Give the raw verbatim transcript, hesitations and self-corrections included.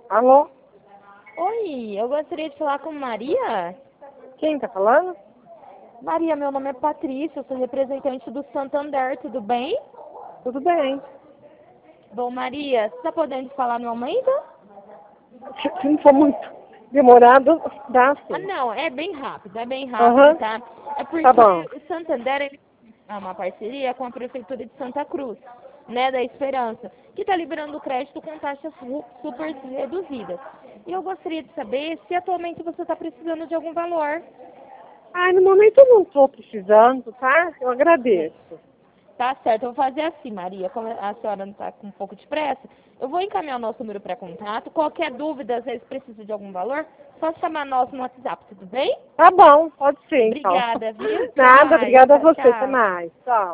Alô? Oi, eu gostaria de falar com Maria. Quem tá falando? Maria, meu nome é Patrícia, eu sou representante do Santander, tudo bem? Tudo bem. Bom, Maria, você está podendo falar no momento? Se, se não for muito demorado, dá Ah, sim. não, é bem rápido, é bem Aham. rápido, tá? É porque Tá bom. o Santander, ele é uma parceria com a Prefeitura de Santa Cruz, né, da Esperança, que está liberando crédito com taxas ru- super reduzidas. E eu gostaria de saber se atualmente você está precisando de algum valor. Ai, no momento eu não tô precisando, tá? Eu agradeço. Tá certo, eu vou fazer assim, Maria, como a senhora não está com um pouco de pressa, eu vou encaminhar o nosso número para contato. Qualquer dúvida, às vezes precisa de algum valor, só chamar nós no WhatsApp, tudo bem? Tá bom, pode ser então. Obrigada, viu? Até Nada, mais. obrigada a Tchau, você. Até tchau. mais. Tchau.